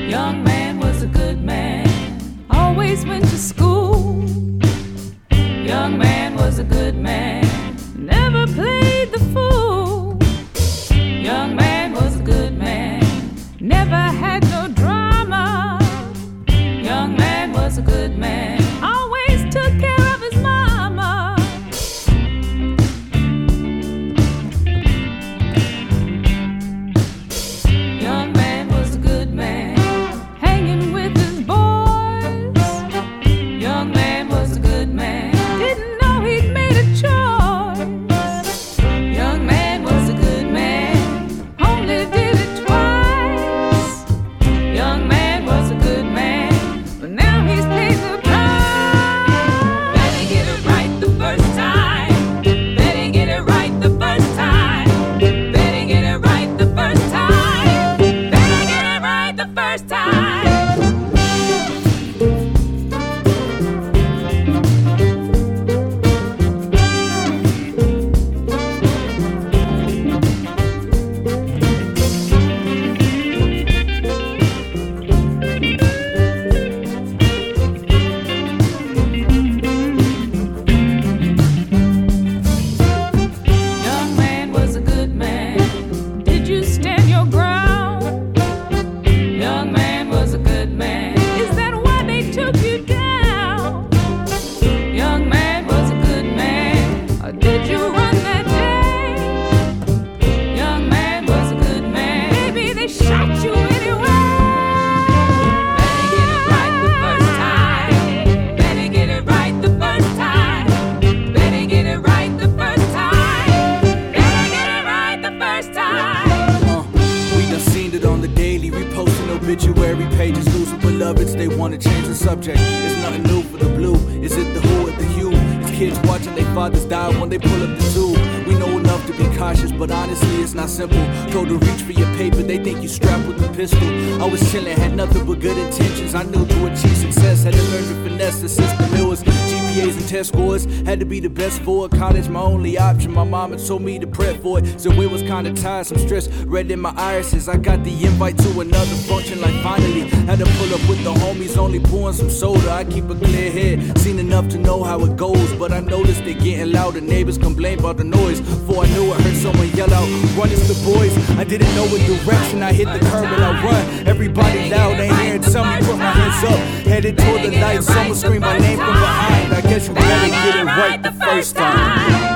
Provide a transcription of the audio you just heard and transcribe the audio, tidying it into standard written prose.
Young man was a good man, always went to school. Young man was a good man, never played the fool. Young man was a good man, never had no drama. Young man was a good man, always took care of his mama. Young man was a good man, hanging with his boys. Young man was a good man, didn't know he'd made a choice. Young man was a good man, only did it twice. Young man was a good man, but now he's paid the price. Better get it right the first time. Better get it right the first time. Better get it right the first time. Better get it right the first time. Young man was a good man. Did you stand your ground? Young man was a good man. Is that why they took you down? Young man was a good man. Or did you run that day? Young man was a good man. Maybe they shot you anyway. Better get it right the first time. Better get it right the first time. Better get it right the first time. Better get it right the first time. We done seen it on the daily, reposting obituary pages, losing beloveds, they wanna change the subject. It's nothing new for the blue, is it the who or the you? It's kids watching their fathers die when they pull up the tube. We know enough to be cautious, but honestly it's not simple. Told to reach for your paper, they think you strapped with a pistol. I was chillin', had nothing but good intentions. I knew to achieve success, had to learn to finesse the system. It was GPAs and test scores, had to be the best for it. College my only option, my mama told me to prep for it. So it was kinda tired, some stress red in my irises. I got the invite to another function, like finally had to pull up with the homies, only pouring some soda. I keep a clear head, seen enough to know how it goes, but I noticed it getting louder. Neighbors complain about the noise. Before I knew it, heard someone yell out, "Run, it's the boys." I didn't know what direction, I hit the curb and I run. Everybody loud, ain't hearing somebody put my hands up. Headed toward the light, someone screamed my name from behind. I guess you better get it right the first time.